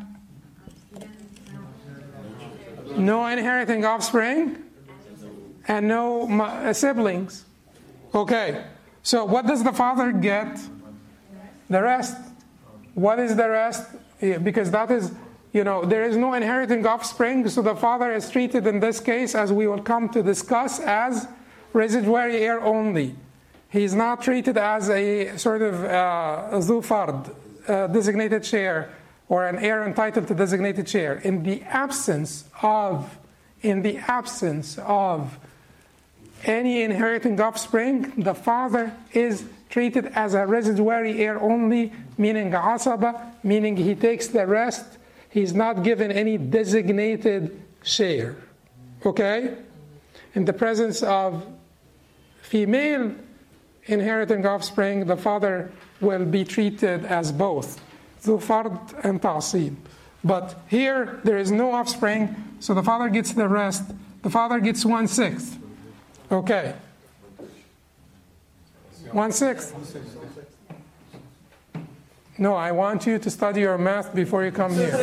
No inheriting offspring and no uh, siblings. Okay, so what does the father get? The rest. What is the rest? Yeah, because that is, you know, there is no inheriting offspring, so the father is treated in this case, as we will come to discuss, as residuary heir only. He's not treated as a sort of uh, zu fard, uh, designated share, or an heir entitled to designated share. In the absence of, in the absence of any inheriting offspring, the father is treated as a residuary heir only, meaning asaba, meaning he takes the rest. He's not given any designated share. Okay? In the presence of female inheriting offspring, the father will be treated as both, zu fard and ta'asib. But here, there is no offspring, so the father gets the rest. The father gets one-sixth. Okay. One-sixth. No, I want you to study your math before you come here.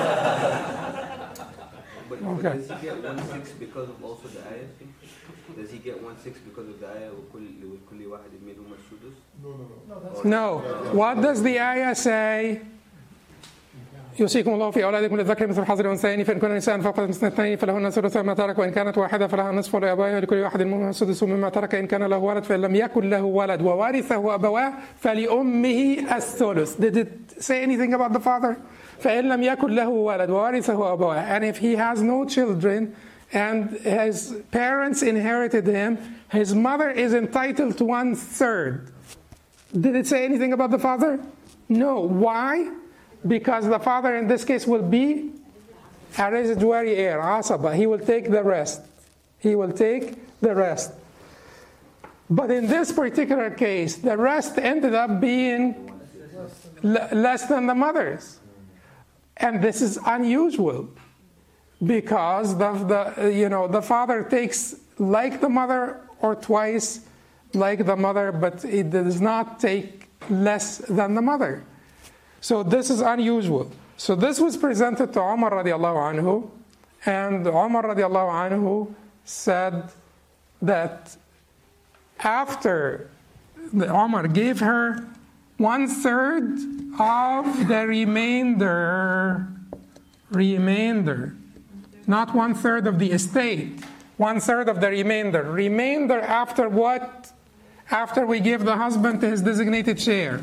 But, Okay. but does he get one-sixth because of also the ayah thing? Does he get one-sixth because of the ayah وَكُلِّ وَاحِدٍ مِّنْهُمَ السُّدُسُ? No. What does the ayah say? يوصيكم الله في أولادكم للذكر مثل حظ الأنثيين فإن كن نساء فوق اثنتين فلهن ثلث ما ترك وإن كانت واحدة فلها نصف ولأبويها لكل واحد منهما السدس مما ترك إن كان له ولد فإن لم يكن له ولد وورثه أبواه فلأمه الثلث. Did it say anything about the father? فإن لم يكن له ولد وورثه أبواه. And if he has no children and his parents inherited him, his mother is entitled to one third. Did it say anything about the father? No. Why? Because the father in this case will be a residuary heir, asaba. He will take the rest. He will take the rest. But in this particular case, the rest ended up being l- less than the mother's. And this is unusual because the, the you know the father takes like the mother or twice like the mother, but it does not take less than the mother. So this is unusual. So this was presented to Umar radiallahu anhu, and Umar radiallahu anhu said that after the Umar gave her one third of the remainder, remainder, not one third of the estate, one third of the remainder. Remainder after what? After we give the husband his designated share.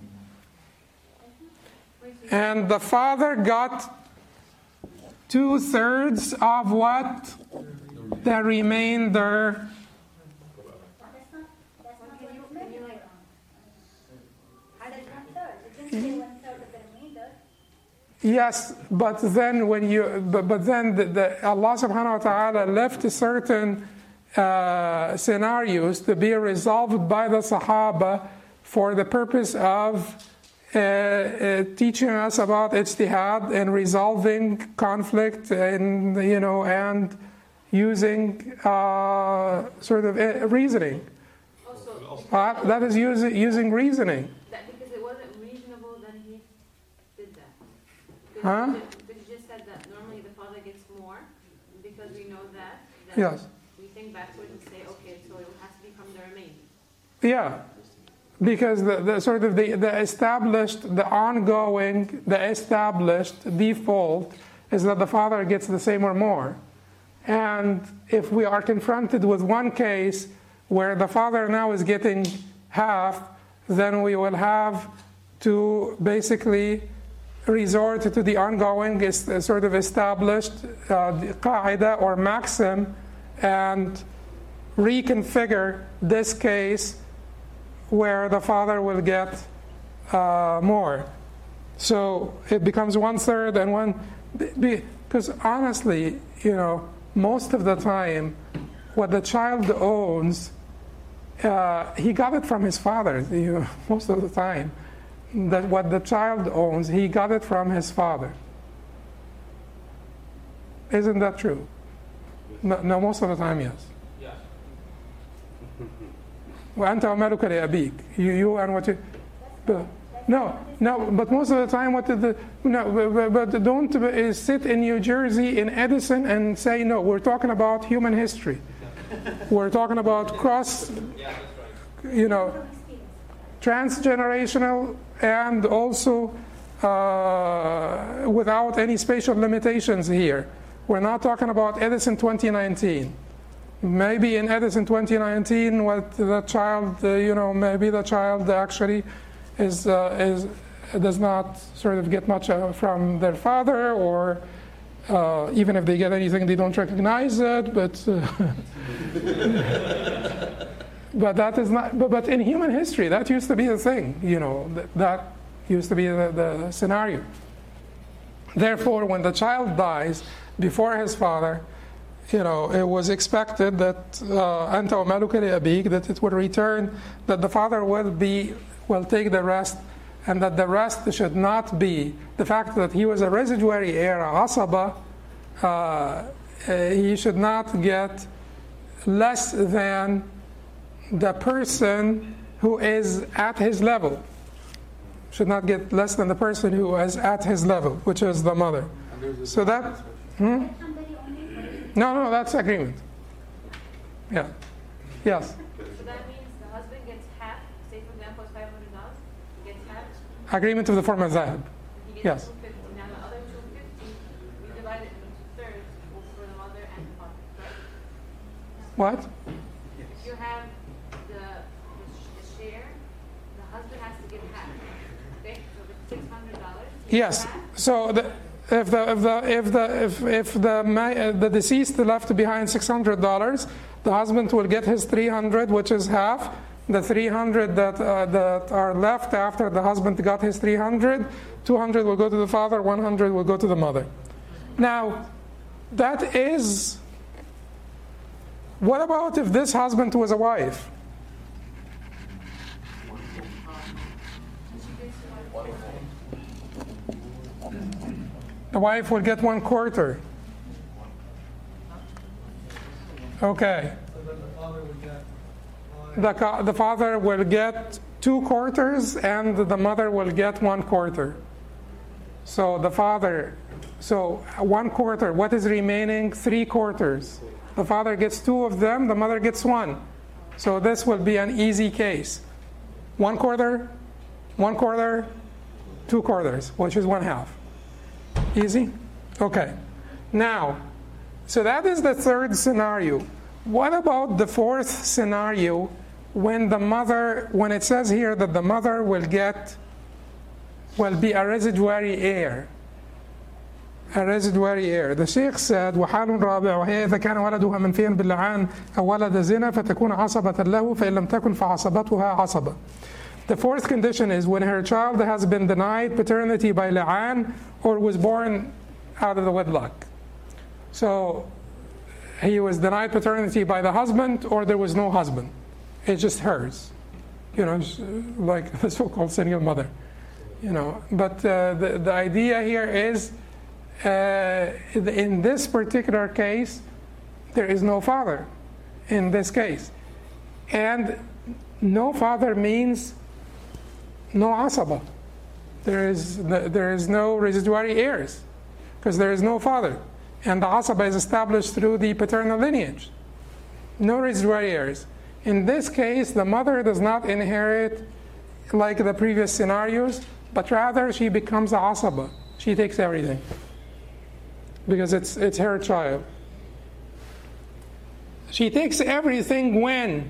And the father got two thirds of what? The remainder. Yes, but then when you, but, but then the, the, Allah subhanahu wa ta'ala left certain uh, scenarios to be resolved by the Sahaba for the purpose of Uh, uh, teaching us about ijtihad and resolving conflict and you know and using uh, sort of uh, reasoning. Also, Uh, that is using using reasoning. that because it wasn't reasonable that he did that. Because Huh? you just- because you just said that normally the father gets more because we know that. that Yes. We think backwards and say, okay, so it has to become the remaining. Yeah, because the, the sort of the, the established, the ongoing, the established default is that the father gets the same or more. And if we are confronted with one case where the father now is getting half, then we will have to basically resort to the ongoing is sort of established uh, qaida or maxim and reconfigure this case where the father will get uh, more. So it becomes one third and one Because honestly, you know, most of the time, what the child owns, uh, he got it from his father. You know, most of the time, that what the child owns, he got it from his father. Isn't that true? No, no, most of the time, yes. Yes. وأنت ومالك لأبيك. You, you and what you. But, no, no, but most of the time, what did the no, but, but don't uh, sit in New Jersey in Edison and say no. We're talking about human history. We're talking about cross, Yeah, that's right. you know, transgenerational, and also uh, without any spatial limitations here. We're not talking about Edison twenty nineteen. Maybe in Edison twenty nineteen, what the child, uh, you know, maybe the child actually is uh, is does not sort of get much uh, from their father, or uh, even if they get anything, they don't recognize it. But uh, but that is not. But, but in human history, that used to be the thing. You know, that, that used to be the, the scenario. Therefore, when the child dies before his father, you know, it was expected that أنت ومالك لأبيك, that it would return, that the father will be, will take the rest, and that the rest should not be the fact that he was a residuary heir, عصبة, uh, he should not get less than the person who is at his level. Should not get less than the person who is at his level, which is the mother. So that, hmm? No, no, that's agreement. Yeah. Yes. So that means the husband gets half, say for example it's five hundred dollars, he gets half, Agreement of the form of Zahab. he gets Yes. two fifty. Now the other two fifty, we divide it into two thirds for the mother and the father, right? What? If you have the, the, sh- the share, the husband has to give half, okay? So if it's six hundred dollars. Yes. So the, if the if the if the if if the ma- uh, the deceased left behind six hundred dollars, the husband will get his three hundred, which is half. The three hundred that uh, that are left after the husband got his three hundred, two hundred will go to the father, one hundred will go to the mother. Now, that is. What about if this husband was a wife? The wife will get one quarter. Okay. The, co- the father will get two quarters and the mother will get one quarter. So the father, so one quarter, what is remaining? Three quarters. The father gets two of them, the mother gets one. So this will be an easy case. One quarter, one quarter, two quarters, which is one half. Easy? Okay. Now, so that is the third scenario. What about the fourth scenario when the mother, when it says here that the mother will get, will be a residuary heir? A residuary heir. The Sheikh said, وحال رابع وهي إذا كان ولدها منفيا باللعان أو ولد زنا فتكون عصبة له فإن لم تكن فعصبتها عصبة. The fourth condition is when her child has been denied paternity by la'an or was born out of the wedlock. So he was denied paternity by the husband or there was no husband. It's just hers. You know, like the so-called single mother. You know, but uh, the, the idea here is uh, in this particular case, there is no father in this case. And no father means no asaba. There is there is no residuary heirs because there is no father, and the asaba is established through the paternal lineage. No residuary heirs. In this case, the mother does not inherit like the previous scenarios, but rather she becomes a asaba. She takes everything because it's it's her child. She takes everything when.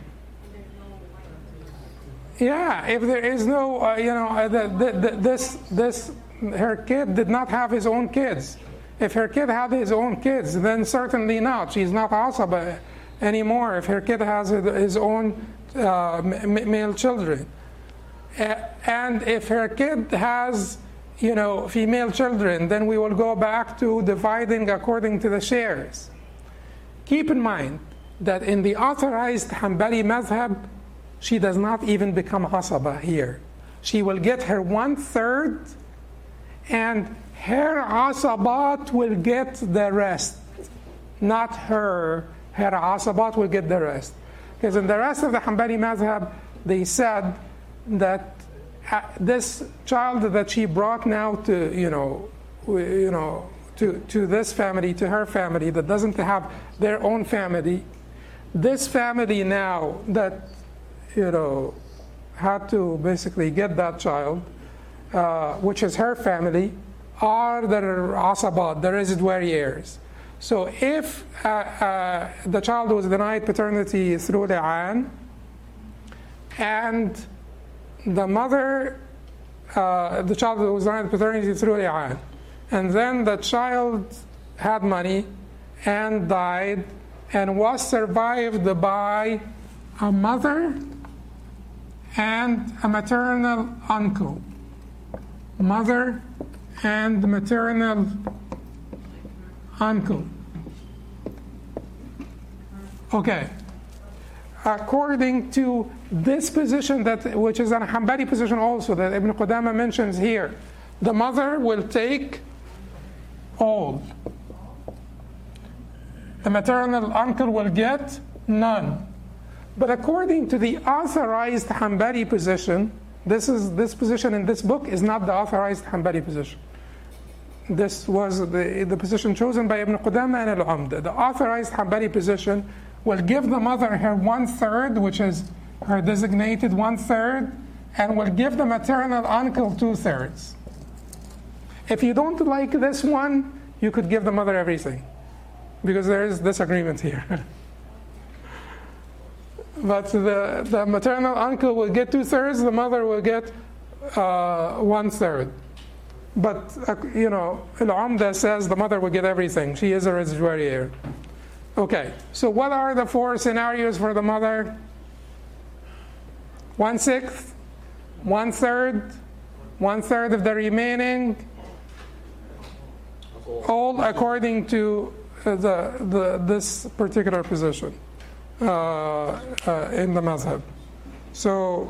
Yeah, if there is no, uh, you know, uh, the, the, the, this, this, her kid did not have his own kids. If her kid had his own kids, then certainly not. She's not asaba anymore if her kid has his own uh, m- male children. Uh, and if her kid has you know, female children, then we will go back to dividing according to the shares. Keep in mind that in the authorized Hanbali madhab, she does not even become asaba here. She will get her one third, and her asabat will get the rest. Not her. Her asabat will get the rest. Because in the rest of the Hanbali madhab, they said that this child that she brought now to, you know, you know, to, to this family, to her family that doesn't have their own family, this family now that, you know, had to basically get that child, uh, which is her family, are the asabat, the residuary heirs. So if uh, uh, the child was denied paternity through li'an, and the mother, uh, the child was denied paternity through li'an, and then the child had money and died and was survived by a mother and a maternal uncle. Mother and maternal uncle. Okay. According to this position, that which is a Hanbali position also, that Ibn Qudama mentions here, the mother will take all. The maternal uncle will get none. But according to the authorized Hanbali position, this is this position in this book is not the authorized Hanbali position. This was the, the position chosen by Ibn Qudama and Al-Umda. The authorized Hanbali position will give the mother her one third, which is her designated one third, and will give the maternal uncle two thirds. If you don't like this one, you could give the mother everything, because there is disagreement here. But the, the maternal uncle will get two thirds, the mother will get uh, one third. But, uh, you know, Al-Umda says the mother will get everything. She is a residuary heir. Okay, so what are the four scenarios for the mother? One sixth, one third, one third of the remaining, all according to the, the this particular position uh, uh, in the madhab. So,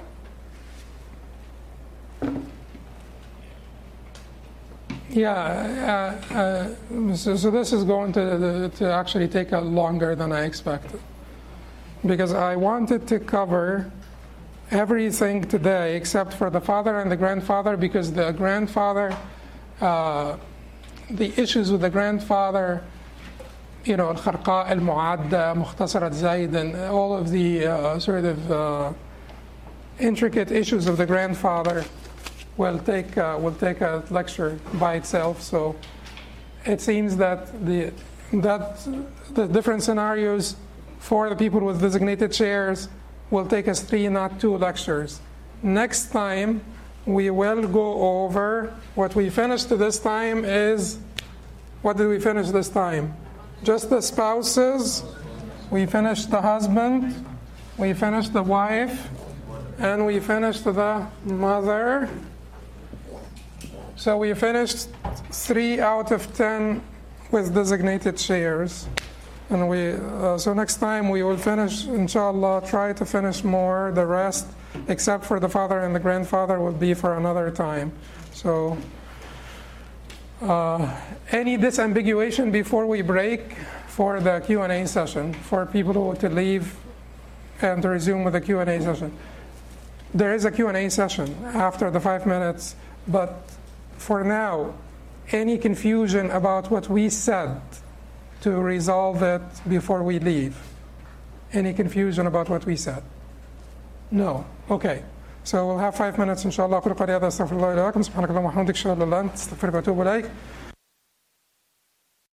yeah, uh, uh, so, so this is going to, to actually take a longer than I expected, because I wanted to cover everything today except for the father and the grandfather, because the grandfather, uh, the issues with the grandfather, you know, al-Kharqa, al-Mu'adda, Mukhtasarat Zayd, and all of the uh, sort of uh, intricate issues of the grandfather will take uh, will take a lecture by itself. So it seems that the that the different scenarios for the people with designated shares will take us three, not two lectures. Next time we will go over what we finished this time is, what did we finish this time? Just the spouses, we finished the husband, we finished the wife, and we finished the mother. So we finished three out of ten with designated shares. And we, uh, so next time we will finish, inshallah, try to finish more. The rest, except for the father and the grandfather, will be for another time. So, uh, any disambiguation before we break for the Q and A session, for people who to leave and to resume with the Q and A session. There is a Q and A session after the five minutes, but for now, any confusion about what we said, to resolve it before we leave. Any confusion about what we said? No. Okay. So we'll have five minutes, inshallah. أقول قولي هذا أستغفر الله لي ولكم سبحانك اللهم وبحمدك أشهد أن لا إله إلا أنت أستغفرك وأتوب إليك.